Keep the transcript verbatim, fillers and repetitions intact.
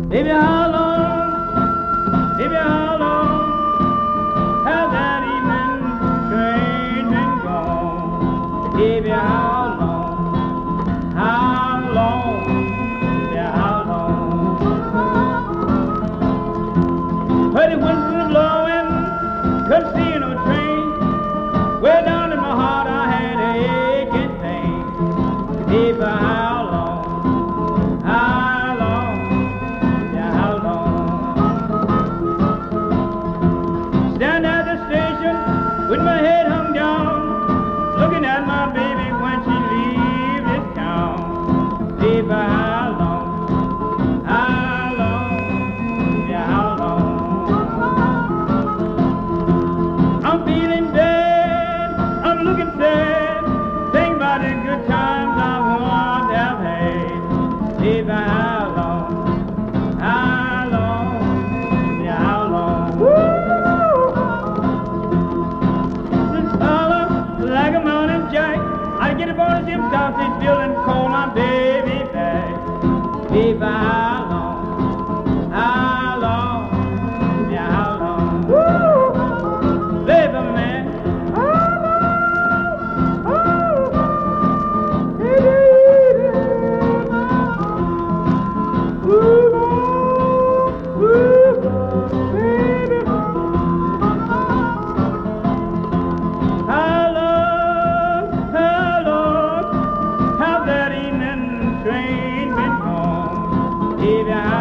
Baby, how long, baby, how long has that evening train been gone? Baby, how long, how long, yeah, how long? Heard the winds were blowing, couldn't see no train. Way down in my heart I had a aching pain. Baby, how long, how long? Down at the station with my head hung down, looking at my baby when she leaves this town. Baby, how long, how long, yeah, how long? I'm feeling bad, I'm looking sad, think about the good times I want to have had. Baby, how long, how long, yeah, how long? Woo! Like a mountain jack, I get aboard a dim sausage bill and call my baby back. Baby, how long, how long, yeah, how long? Woo! Baby, man, how long, how long, baby, ooh, ooh, baby, how long? Train been gone, baby.